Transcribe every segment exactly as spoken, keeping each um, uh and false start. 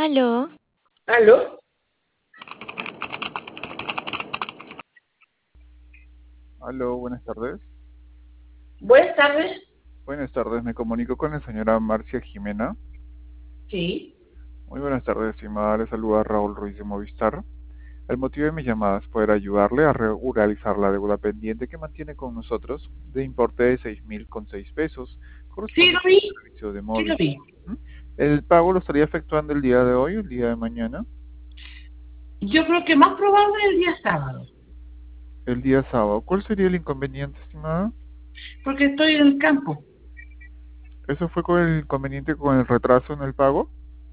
Aló. ¿Aló? Aló, buenas tardes. Buenas tardes. Buenas tardes, me comunico con la señora Marcia Jimena. Sí. Muy buenas tardes, estimada. Le saluda Raúl Ruiz de Movistar. El motivo de mi llamada es poder ayudarle a regularizar la deuda pendiente que mantiene con nosotros de importe de seis mil con seis pesos, Sí, lo correspondiente vi. al servicio de Sí, lo móvil. vi. ¿Mm? ¿El pago lo estaría efectuando el día de hoy o el día de mañana? Yo creo que más probable es el día sábado, El día sábado. ¿Cuál sería el inconveniente, estimada? porque estoy en el campo, ¿Eso fue con el inconveniente con el retraso en el pago?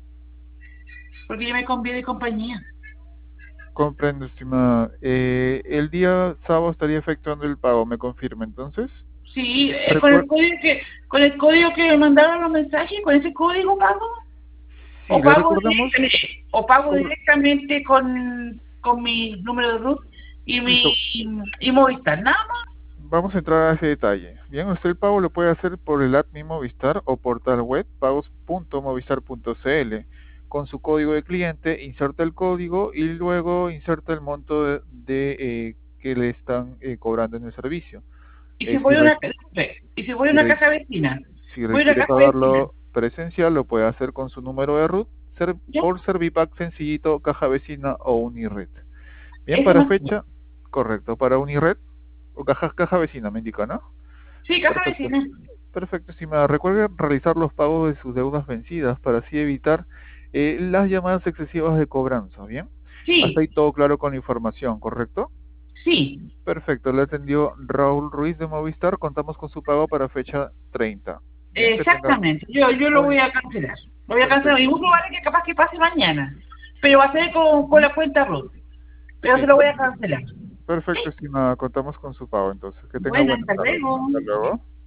porque yo me cambié de compañía. Comprendo, estimada. Eh, el día sábado estaría efectuando el pago, ¿me confirma entonces? Sí, eh, con el Recuer código que con el código que me mandaron los mensajes, con ese código pago sí, o le pago recordamos, directamente, o pago cor- directamente con con mi número de RUT y mi listo, y Movistar, nada más. vamos a entrar a ese detalle. Bien, usted el pago lo puede hacer por el app Mi Movistar o portal web pagos punto movistar punto cl. Con su código de cliente, inserta el código y luego inserta el monto de, de, eh, que le están eh, cobrando en el servicio. Y si Eh, si, voy a re- una y si voy a si una re- casa vecina, Si voy a una requiere casa vecina, pagarlo presencial, lo puede hacer con su número de RUT ser- ¿ya? por Servipack sencillito, caja vecina o Unired. Bien, Eso para más. fecha, correcto, para Unired o caja, caja vecina, me indica, ¿no? Sí, casa Perfecto. vecina. Perfecto, estimada. Recuerde realizar los pagos de sus deudas vencidas para así evitar eh, las llamadas excesivas de cobranza, ¿bien? Hasta Sí, ahí todo claro con la información, ¿correcto? sí, Perfecto, le atendió Raúl Ruiz de Movistar. Contamos con su pago para fecha treinta. Bien, que tenga exactamente. Yo, yo lo muy voy a cancelar. Lo voy a cancelar. Y perfecto. muy probable que capaz que pase mañana. Pero va a ser con, con la cuenta RUT. Pero se Sí, lo voy a cancelar. perfecto, estimada. Contamos con su pago entonces. Que tenga Bueno, buenas hasta tardes. luego. Hasta luego.